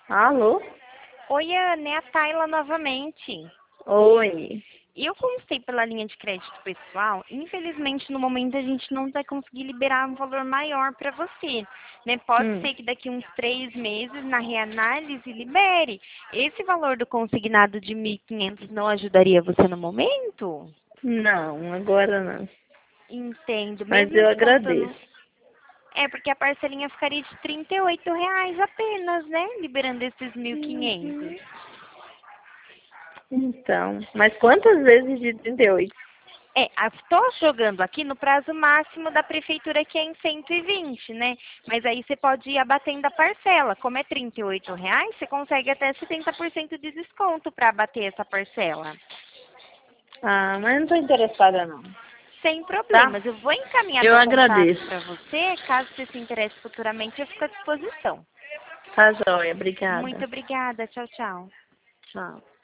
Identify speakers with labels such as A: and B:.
A: Alô?
B: Oi, Ana, é a Tayla novamente.
A: Oi.
B: Eu consultei pela linha de crédito pessoal. Infelizmente, no momento, a gente não vai conseguir liberar um valor maior para você. Né? Pode
A: Hum.
B: ser que daqui uns 3 meses, na reanálise, libere. Esse valor do consignado de 1.500 não ajudaria você no momento?
A: Não, agora não.
B: Entendo.
A: Mas
B: Mesmo
A: eu
B: descontando.
A: agradeço.
B: É, porque a parcelinha ficaria de R$ 38 apenas, né? Liberando esses 1.500.
A: Uhum. Então, mas quantas vezes de 38?
B: Estou jogando aqui no prazo máximo da prefeitura, que é em 120, né? Mas aí você pode ir abatendo a parcela. Como é R$ 38, você consegue até 70% de desconto para abater essa parcela.
A: Ah, mas não tô interessada não.
B: Sem
A: Tá?
B: problemas. Eu vou encaminhar
A: Eu
B: meu contato
A: agradeço.
B: para você. Caso você se interesse futuramente, eu fico à disposição.
A: Tá joia,
B: Muito
A: obrigada.
B: obrigada. Tchau, tchau.
A: Tchau.